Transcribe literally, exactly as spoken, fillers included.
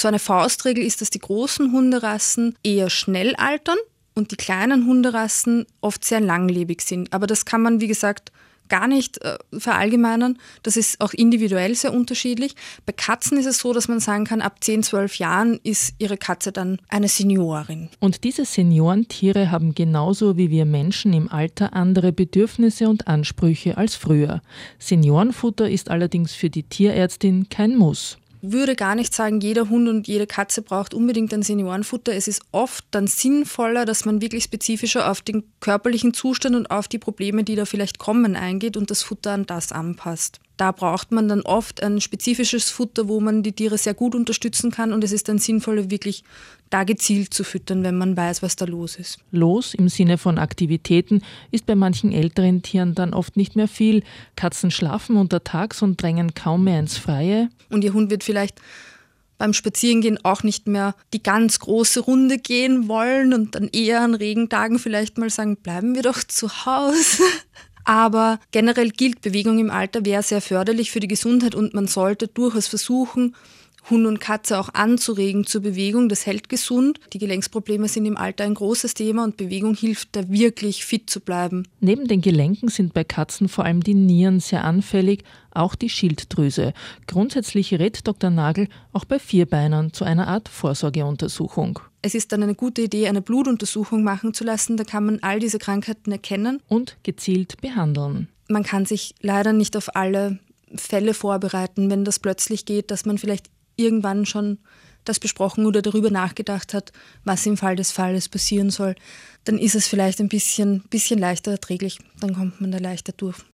So eine Faustregel ist, dass die großen Hunderassen eher schnell altern und die kleinen Hunderassen oft sehr langlebig sind. Aber das kann man, wie gesagt, gar nicht äh, verallgemeinern. Das ist auch individuell sehr unterschiedlich. Bei Katzen ist es so, dass man sagen kann, ab zehn, zwölf Jahren ist ihre Katze dann eine Seniorin. Und diese Seniorentiere haben genauso wie wir Menschen im Alter andere Bedürfnisse und Ansprüche als früher. Seniorenfutter ist allerdings für die Tierärztin kein Muss. Ich würde gar nicht sagen, jeder Hund und jede Katze braucht unbedingt ein Seniorenfutter. Es ist oft dann sinnvoller, dass man wirklich spezifischer auf den körperlichen Zustand und auf die Probleme, die da vielleicht kommen, eingeht und das Futter an das anpasst. Da braucht man dann oft ein spezifisches Futter, wo man die Tiere sehr gut unterstützen kann und es ist dann sinnvoller, wirklich da gezielt zu füttern, wenn man weiß, was da los ist. Los im Sinne von Aktivitäten ist bei manchen älteren Tieren dann oft nicht mehr viel. Katzen schlafen untertags und drängen kaum mehr ins Freie. Und ihr Hund wird vielleicht beim Spazierengehen auch nicht mehr die ganz große Runde gehen wollen und dann eher an Regentagen vielleicht mal sagen, bleiben wir doch zu Hause. Aber generell gilt, Bewegung im Alter wäre sehr förderlich für die Gesundheit und man sollte durchaus versuchen, Hund und Katze auch anzuregen zur Bewegung. Das hält gesund. Die Gelenksprobleme sind im Alter ein großes Thema und Bewegung hilft da wirklich fit zu bleiben. Neben den Gelenken sind bei Katzen vor allem die Nieren sehr anfällig, auch die Schilddrüse. Grundsätzlich rät Doktor Nagel auch bei Vierbeinern zu einer Art Vorsorgeuntersuchung. Es ist dann eine gute Idee, eine Blutuntersuchung machen zu lassen. Da kann man all diese Krankheiten erkennen. Und gezielt behandeln. Man kann sich leider nicht auf alle Fälle vorbereiten, wenn das plötzlich geht, dass man vielleicht irgendwann schon das besprochen oder darüber nachgedacht hat, was im Fall des Falles passieren soll. Dann ist es vielleicht ein bisschen, bisschen leichter erträglich. Dann kommt man da leichter durch.